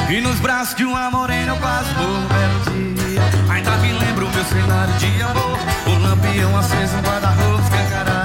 E nos braços de uma morena eu quase morro belo dia. Ainda me lembro o meu cenário de amor, o lampião aceso, um guarda-roupa escancarado.